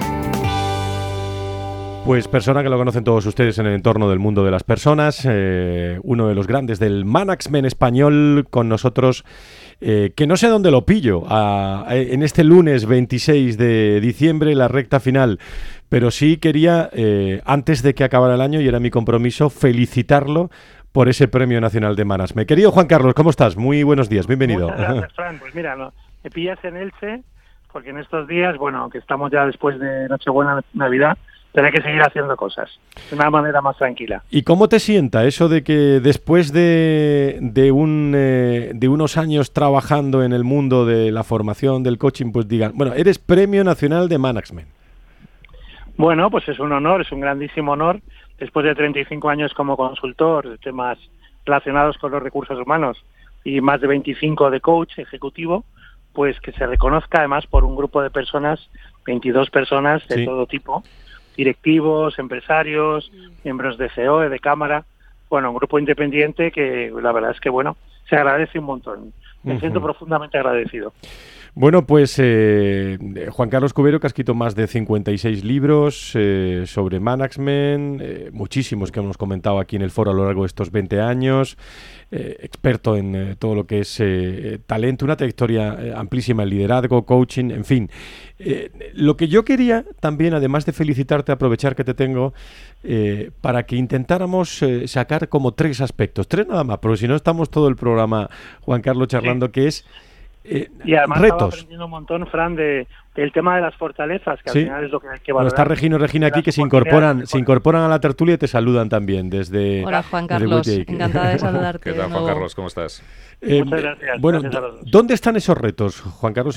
Pues persona que lo conocen todos ustedes en el entorno del mundo de las personas, uno de los grandes del management español con nosotros, que no sé dónde lo pillo, en este lunes 26 de diciembre, la recta final, pero sí quería, antes de que acabara el año, y era mi compromiso, felicitarlo por ese Premio Nacional de Management. Querido Juan Carlos, ¿cómo estás? Muy buenos días, bienvenido. Muchas gracias, Fran. Pues mira, me pillas en Elche, porque en estos días, aunque estamos ya después de Nochebuena, Navidad, tener que seguir haciendo cosas de una manera más tranquila. ¿Y cómo te sienta eso de que después de unos años trabajando en el mundo de la formación, del coaching, pues digan, eres Premio Nacional de Management? Bueno, pues es un honor, es un grandísimo honor, después de 35 años como consultor de temas relacionados con los recursos humanos y más de 25 de coach ejecutivo, pues que se reconozca además por un grupo de personas, 22 personas de todo tipo, directivos, empresarios, miembros de CEO, de Cámara, un grupo independiente que la verdad es que, se agradece un montón. Me siento profundamente agradecido. Bueno, pues Juan Carlos Cubeiro, que ha escrito más de 56 libros sobre management, muchísimos que hemos comentado aquí en el foro a lo largo de estos 20 años, experto en todo lo que es talento, una trayectoria amplísima en liderazgo, coaching, en fin. Lo que yo quería también, además de felicitarte, aprovechar que te tengo, para que intentáramos sacar como 3 aspectos, 3 nada más, porque si no estamos todo el programa, Juan Carlos, charlando, que es y además retos. Estaba aprendiendo un montón, Fran, de el tema de las fortalezas, que al final es lo que hay que valorar. Bueno, está Regino y Regina aquí, que se incorporan a la tertulia y te saludan también desde... Hola, Juan Carlos, encantada de saludarte. ¿Qué tal, Juan Carlos? ¿Cómo estás? Muchas gracias. Bueno, gracias a los dos. ¿Dónde están esos retos, Juan Carlos?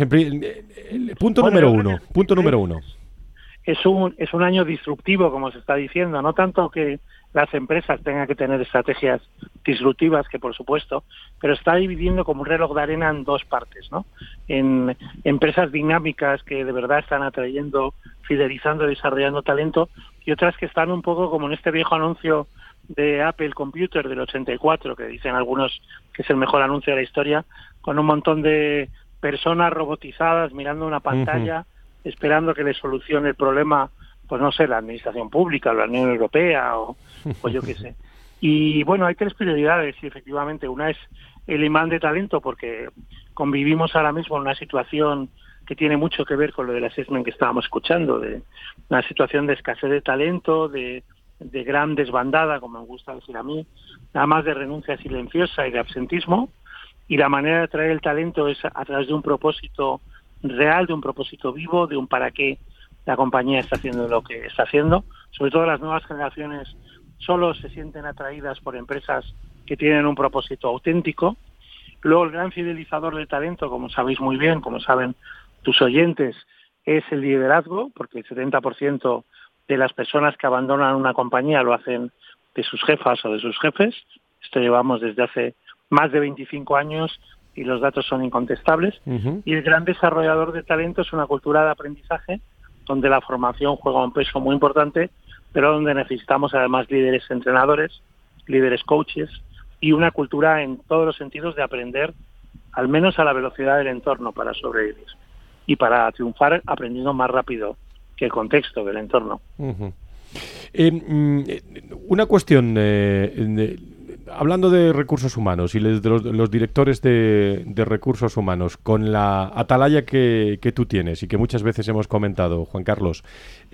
Punto número uno. Es un año disruptivo, como se está diciendo, no tanto que las empresas tengan que tener estrategias disruptivas, que por supuesto, pero está dividiendo como un reloj de arena en dos partes, ¿no? En empresas dinámicas que de verdad están atrayendo, fidelizando, desarrollando talento, y otras que están un poco como en este viejo anuncio de Apple Computer del 84, que dicen algunos que es el mejor anuncio de la historia, con un montón de personas robotizadas mirando una pantalla, esperando que les solucione el problema, pues no sé, la administración pública, la Unión Europea o yo qué sé. Y bueno, hay tres prioridades y efectivamente una es el imán de talento, porque convivimos ahora mismo en una situación que tiene mucho que ver con lo del assessment que estábamos escuchando, de una situación de escasez de talento, de gran desbandada, como me gusta decir a mí, nada más de renuncia silenciosa y de absentismo, y la manera de atraer el talento es a través de un propósito real, de un propósito vivo, de un para qué la compañía está haciendo lo que está haciendo. Sobre todo las nuevas generaciones solo se sienten atraídas por empresas que tienen un propósito auténtico. Luego el gran fidelizador del talento, como sabéis muy bien, como saben tus oyentes, es el liderazgo, porque el 70% de las personas que abandonan una compañía lo hacen de sus jefas o de sus jefes. Esto llevamos desde hace más de 25 años y los datos son incontestables. Y el gran desarrollador de talento es una cultura de aprendizaje donde la formación juega un peso muy importante, pero donde necesitamos además líderes entrenadores, líderes coaches y una cultura en todos los sentidos de aprender al menos a la velocidad del entorno para sobrevivir y para triunfar aprendiendo más rápido que el contexto del entorno. Una cuestión, hablando de recursos humanos y de los directores de recursos humanos, con la atalaya que tú tienes y que muchas veces hemos comentado, Juan Carlos,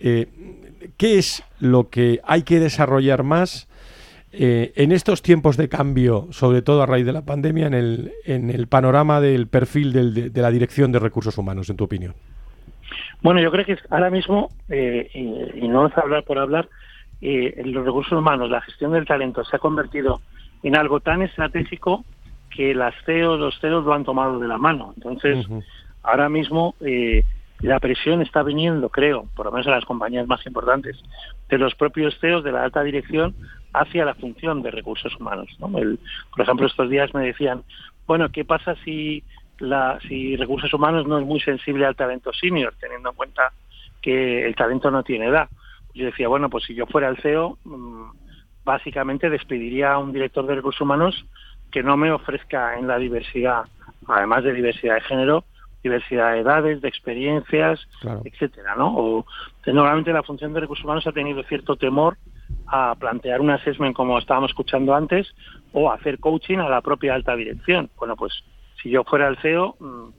¿qué es lo que hay que desarrollar más en estos tiempos de cambio, sobre todo a raíz de la pandemia, en el panorama del perfil de la dirección de recursos humanos, en tu opinión? Bueno, yo creo que ahora mismo, y no es hablar por hablar, en los recursos humanos, la gestión del talento se ha convertido en algo tan estratégico que los CEOs lo han tomado de la mano. Entonces, ahora mismo la presión está viniendo, creo, por lo menos en las compañías más importantes, de los propios CEOs de la alta dirección hacia la función de recursos humanos, ¿no? Por ejemplo, estos días me decían, bueno, ¿qué pasa si recursos humanos no es muy sensible al talento senior, teniendo en cuenta que el talento no tiene edad? Yo decía, bueno, pues si yo fuera el CEO, básicamente despediría a un director de recursos humanos que no me ofrezca en la diversidad, además de diversidad de género, diversidad de edades, de experiencias, claro, etcétera, ¿no? O normalmente la función de recursos humanos ha tenido cierto temor a plantear un assessment como estábamos escuchando antes o hacer coaching a la propia alta dirección. Bueno, pues si yo fuera el CEO,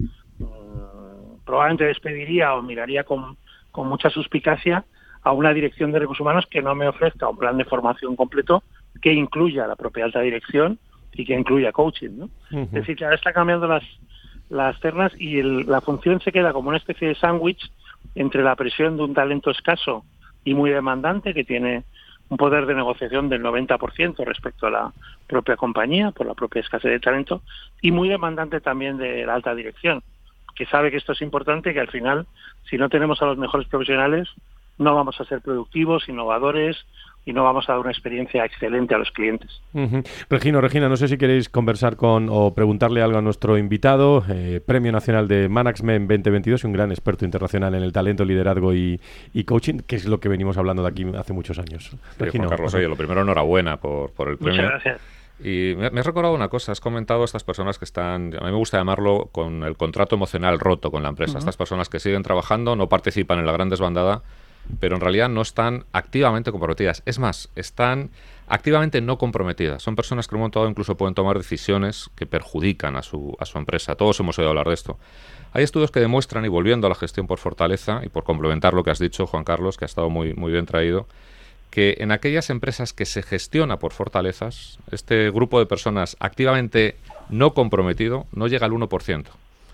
probablemente despediría o miraría con mucha suspicacia a una dirección de recursos humanos que no me ofrezca un plan de formación completo que incluya la propia alta dirección y que incluya coaching, ¿no? Es decir, que ahora está cambiando las ternas y la función se queda como una especie de sándwich entre la presión de un talento escaso y muy demandante, que tiene un poder de negociación del 90% respecto a la propia compañía, por la propia escasez de talento, y muy demandante también de la alta dirección, que sabe que esto es importante, que al final, si no tenemos a los mejores profesionales, no vamos a ser productivos, innovadores, y no vamos a dar una experiencia excelente a los clientes. Regina, no sé si queréis conversar o preguntarle algo a nuestro invitado, Premio Nacional de Management 2022, un gran experto internacional en el talento, liderazgo y coaching, que es lo que venimos hablando de aquí hace muchos años. Regina, Juan Carlos, oye, lo primero, enhorabuena por el premio. Muchas gracias. Y me has recordado una cosa, has comentado a estas personas que están, a mí me gusta llamarlo, con el contrato emocional roto con la empresa. Estas personas que siguen trabajando, no participan en la gran desbandada, pero en realidad no están activamente comprometidas. Es más, están activamente no comprometidas. Son personas que en un momento dado incluso pueden tomar decisiones que perjudican a su empresa. Todos hemos oído hablar de esto. Hay estudios que demuestran, y volviendo a la gestión por fortaleza, y por complementar lo que has dicho, Juan Carlos, que ha estado muy, muy bien traído, que en aquellas empresas que se gestiona por fortalezas, este grupo de personas activamente no comprometido no llega al 1%.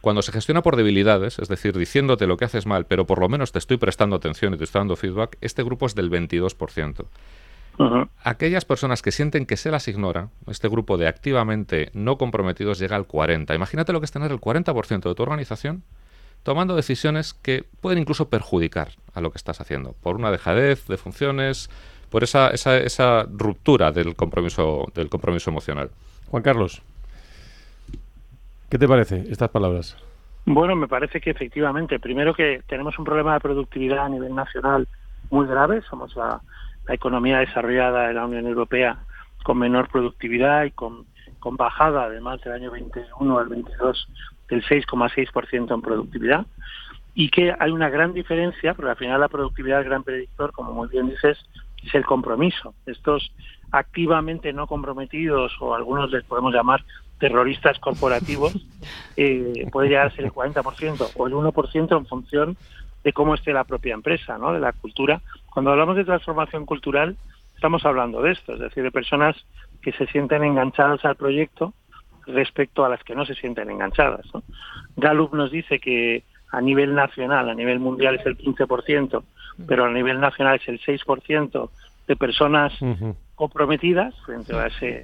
Cuando se gestiona por debilidades, es decir, diciéndote lo que haces mal, pero por lo menos te estoy prestando atención y te estoy dando feedback, este grupo es del 22%. Aquellas personas que sienten que se las ignora, este grupo de activamente no comprometidos llega al 40%. Imagínate lo que es tener el 40% de tu organización tomando decisiones que pueden incluso perjudicar a lo que estás haciendo, por una dejadez de funciones, por esa ruptura del compromiso emocional. Juan Carlos, ¿qué te parece estas palabras? Bueno, me parece que efectivamente, primero que tenemos un problema de productividad a nivel nacional muy grave, somos la economía desarrollada de la Unión Europea con menor productividad y con bajada, además del año 21 al 22, del 6,6% en productividad, y que hay una gran diferencia, porque al final la productividad, el gran predictor, como muy bien dices, es el compromiso. Estos activamente no comprometidos, o algunos les podemos llamar terroristas corporativos, puede llegar a ser el 40% o el 1% en función de cómo esté la propia empresa, ¿no? De la cultura. Cuando hablamos de transformación cultural, estamos hablando de esto, es decir, de personas que se sienten enganchadas al proyecto respecto a las que no se sienten enganchadas, ¿no? Gallup nos dice que a nivel nacional, a nivel mundial es el 15%, pero a nivel nacional es el 6% de personas comprometidas frente a ese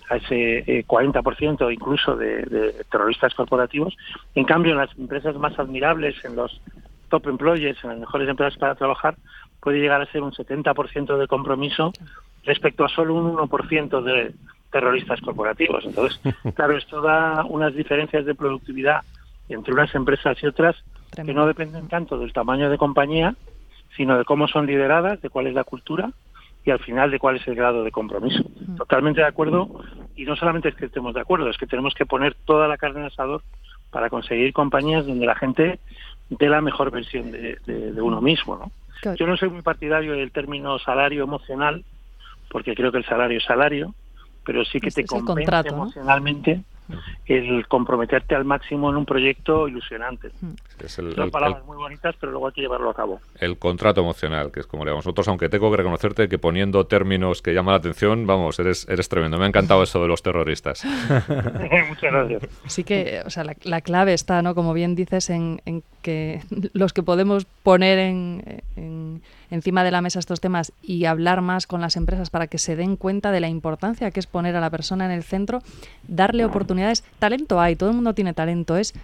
40% incluso de terroristas corporativos. En cambio, en las empresas más admirables, en los top employers, en las mejores empresas para trabajar, puede llegar a ser un 70% de compromiso respecto a solo un 1% de terroristas corporativos. Entonces, claro, esto da unas diferencias de productividad entre unas empresas y otras que no dependen tanto del tamaño de compañía, sino de cómo son lideradas, de cuál es la cultura y al final de cuál es el grado de compromiso. Totalmente de acuerdo, y no solamente es que estemos de acuerdo, es que tenemos que poner toda la carne en el asador para conseguir compañías donde la gente dé la mejor versión de uno mismo, ¿no? Claro. Yo no soy muy partidario del término salario emocional, porque creo que el salario es salario, pero sí que te convence emocionalmente, ¿no? El comprometerte al máximo en un proyecto ilusionante. Son palabras muy bonitas, pero luego hay que llevarlo a cabo. El contrato emocional, que es como le llamamos nosotros, aunque tengo que reconocerte que poniendo términos que llaman la atención, vamos, eres tremendo. Me ha encantado eso de los terroristas. Muchas gracias. Sí que, o sea, la clave está, ¿no? Como bien dices, en que los que podemos poner encima de la mesa estos temas y hablar más con las empresas para que se den cuenta de la importancia que es poner a la persona en el centro, darle oportunidades. Talento hay, todo el mundo tiene talento, es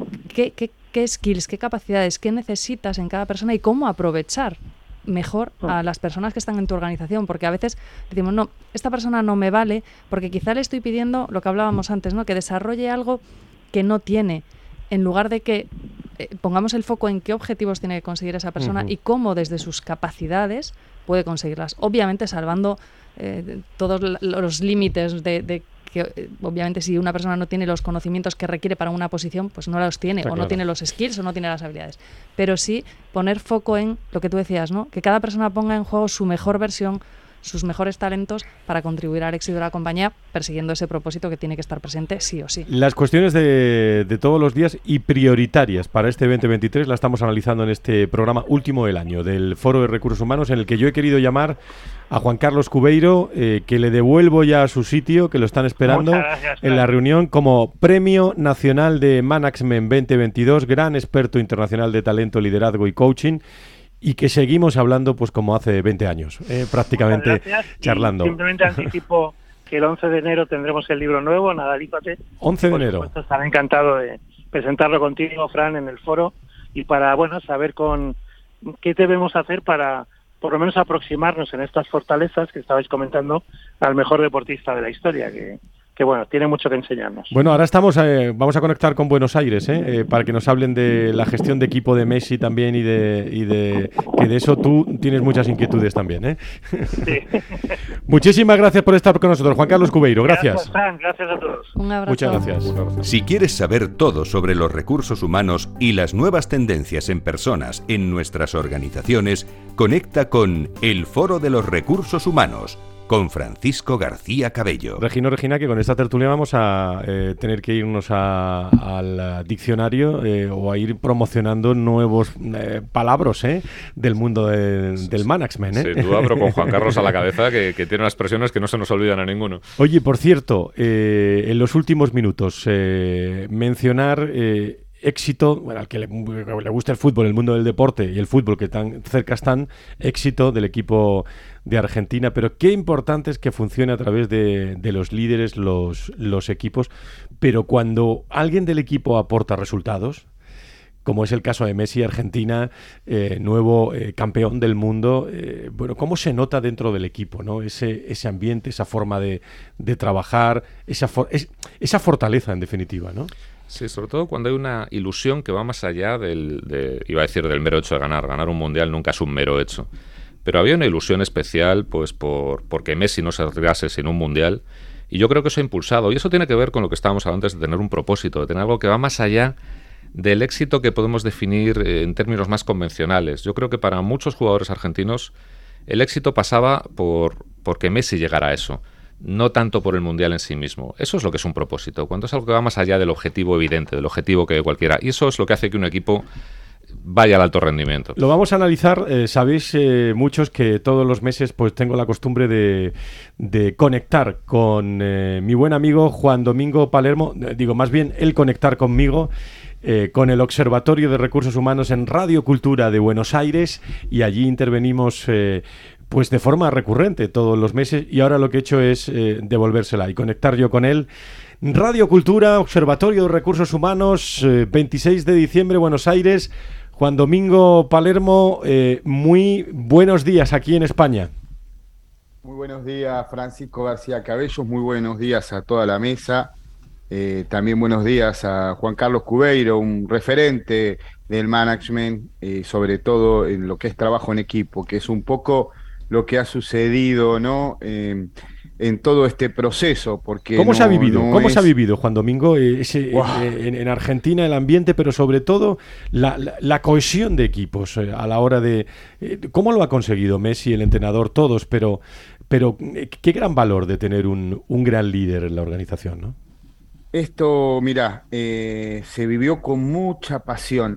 qué skills, qué capacidades, qué necesitas en cada persona y cómo aprovechar mejor a las personas que están en tu organización, porque a veces decimos, no, esta persona no me vale porque quizá le estoy pidiendo lo que hablábamos antes, ¿no? Que desarrolle algo que no tiene, en lugar de que pongamos el foco en qué objetivos tiene que conseguir esa persona y cómo desde sus capacidades puede conseguirlas. Obviamente salvando todos los límites de que obviamente si una persona no tiene los conocimientos que requiere para una posición, pues no los tiene, o no tiene los skills o no tiene las habilidades. Pero sí poner foco en lo que tú decías, ¿no? Que cada persona ponga en juego su mejor versión, sus mejores talentos para contribuir al éxito de la compañía, persiguiendo ese propósito que tiene que estar presente sí o sí. Las cuestiones de todos los días y prioritarias para este 2023 las estamos analizando en este programa último del año del Foro de Recursos Humanos, en el que yo he querido llamar a Juan Carlos Cubeiro, que le devuelvo ya a su sitio, que lo están esperando en la reunión como Premio Nacional de Management 2022, gran experto internacional de talento, liderazgo y coaching, y que seguimos hablando pues como hace 20 años, prácticamente charlando. Y simplemente anticipo que el 11 de enero tendremos el libro nuevo, Nadalízate. 11 de enero. Por supuesto, estaré encantado de presentarlo contigo, Fran, en el foro, y para saber con qué debemos hacer para por lo menos aproximarnos en estas fortalezas que estabais comentando al mejor deportista de la historia, que bueno, tiene mucho que enseñarnos. Bueno, ahora vamos a conectar con Buenos Aires, para que nos hablen de la gestión de equipo de Messi también y de que de eso tú tienes muchas inquietudes también, Sí. Muchísimas gracias por estar con nosotros, Juan Carlos Cubeiro. Gracias. Gracias a todos. Un abrazo. Muchas gracias. Si quieres saber todo sobre los recursos humanos y las nuevas tendencias en personas en nuestras organizaciones, conecta con El Foro de los Recursos Humanos con Francisco García Cabello. Regina, que con esta tertulia vamos a tener que irnos al diccionario o a ir promocionando nuevos palabras del mundo del management. Sí, tú abro con Juan Carlos a la cabeza, que tiene unas expresiones que no se nos olvidan a ninguno. Oye, por cierto, en los últimos minutos, mencionar éxito, bueno, al que le gusta el fútbol, el mundo del deporte y el fútbol que tan cerca están, éxito del equipo de Argentina, pero qué importante es que funcione a través de los líderes, los equipos, pero cuando alguien del equipo aporta resultados, como es el caso de Messi, Argentina, nuevo campeón del mundo, bueno, ¿cómo se nota dentro del equipo, ¿no? Ese ambiente, esa forma de trabajar, esa fortaleza en definitiva, ¿no? Sí, sobre todo cuando hay una ilusión que va más allá iba a decir, del mero hecho de ganar. Ganar un mundial nunca es un mero hecho. Pero había una ilusión especial pues porque Messi no se retirase sin un mundial. Y yo creo que eso ha impulsado. Y eso tiene que ver con lo que estábamos hablando antes de tener un propósito, de tener algo que va más allá del éxito que podemos definir en términos más convencionales. Yo creo que para muchos jugadores argentinos el éxito pasaba porque Messi llegara a eso, no tanto por el Mundial en sí mismo. Eso es lo que es un propósito, cuando es algo que va más allá del objetivo evidente, del objetivo que cualquiera. Y eso es lo que hace que un equipo vaya al alto rendimiento. Lo vamos a analizar. Sabéis muchos que todos los meses pues tengo la costumbre de conectar con mi buen amigo Juan Domingo Palermo, digo más bien él conectar conmigo, con el Observatorio de Recursos Humanos en Radio Cultura de Buenos Aires, y allí intervenimos pues de forma recurrente todos los meses, y ahora lo que he hecho es devolvérsela y conectar yo con él. Radio Cultura, Observatorio de Recursos Humanos, 26 de diciembre, Buenos Aires. Juan Domingo Palermo, muy buenos días aquí en España. Muy buenos días, Francisco García Cabellos, muy buenos días a toda la mesa. También buenos días a Juan Carlos Cubeiro, un referente del management, sobre todo en lo que es trabajo en equipo, que es un poco lo que ha sucedido, ¿no? En todo este proceso, porque ¿Cómo se ha vivido, Juan Domingo, en Argentina el ambiente, pero sobre todo la cohesión de equipos a la hora de cómo lo ha conseguido Messi, el entrenador, todos, pero qué gran valor de tener un gran líder en la organización, ¿no? Esto, mirá, se vivió con mucha pasión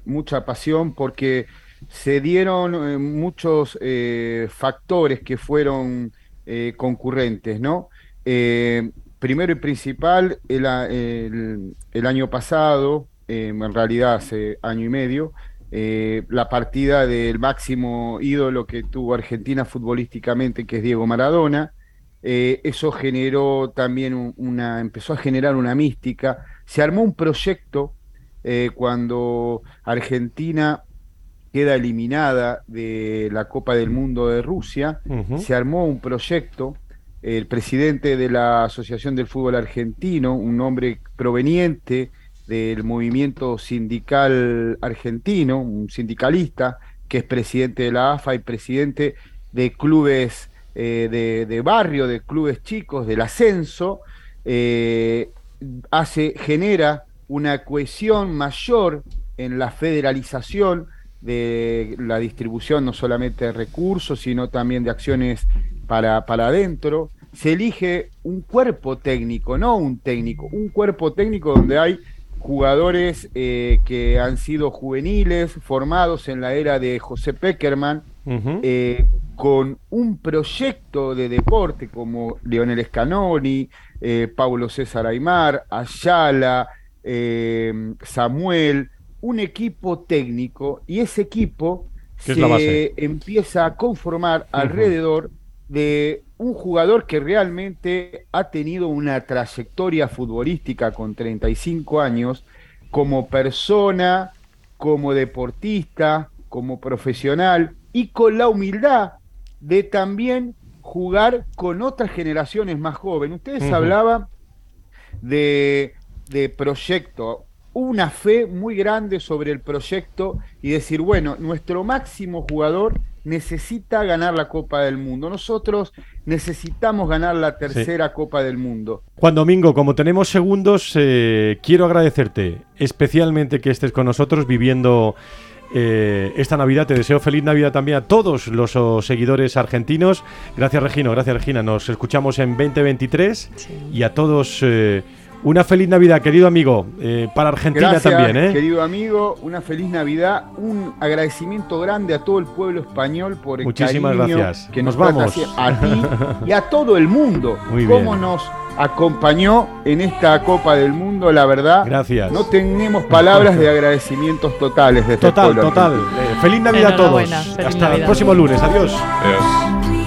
porque se dieron muchos factores que fueron concurrentes, ¿no? Primero y principal, el año pasado, en realidad hace año y medio, la partida del máximo ídolo que tuvo Argentina futbolísticamente, que es Diego Maradona. Eso generó también empezó a generar una mística. Se armó un proyecto cuando Argentina queda eliminada de la Copa del Mundo de Rusia. Se armó un proyecto. El presidente de la Asociación del Fútbol Argentino, un hombre proveniente del movimiento sindical argentino, un sindicalista, que es presidente de la AFA y presidente de clubes de barrio, de clubes chicos, del ascenso, genera una cohesión mayor en la federalización de la distribución, no solamente de recursos, sino también de acciones para adentro. Se elige un cuerpo técnico, no un técnico, un cuerpo técnico donde hay jugadores que han sido juveniles, formados en la era de José Peckerman, con un proyecto de deporte como Lionel Scaloni, Paulo César Aimar, Ayala, Samuel, un equipo técnico, y ese equipo se empieza a conformar alrededor de un jugador que realmente ha tenido una trayectoria futbolística con 35 años, como persona, como deportista, como profesional, y con la humildad de también jugar con otras generaciones más jóvenes. Ustedes hablaban de proyecto, una fe muy grande sobre el proyecto y decir, bueno, nuestro máximo jugador necesita ganar la Copa del Mundo. Nosotros necesitamos ganar la tercera Copa del Mundo. Juan Domingo, como tenemos segundos, quiero agradecerte especialmente que estés con nosotros viviendo esta Navidad. Te deseo feliz Navidad también a todos los seguidores argentinos. Gracias, Regina. Nos escuchamos en 2023 y a todos una feliz Navidad, querido amigo, para Argentina. Gracias, también. Querido amigo, una feliz Navidad, un agradecimiento grande a todo el pueblo español por el Muchísimas cariño gracias. que nos vamos a ti y a todo el mundo. Muy cómo bien. nos acompañó en esta Copa del Mundo, la verdad. Gracias. No tenemos palabras de agradecimientos totales de este pueblo Total. Feliz Navidad a todos. Feliz Hasta Navidad. el próximo lunes. Adiós. Adiós.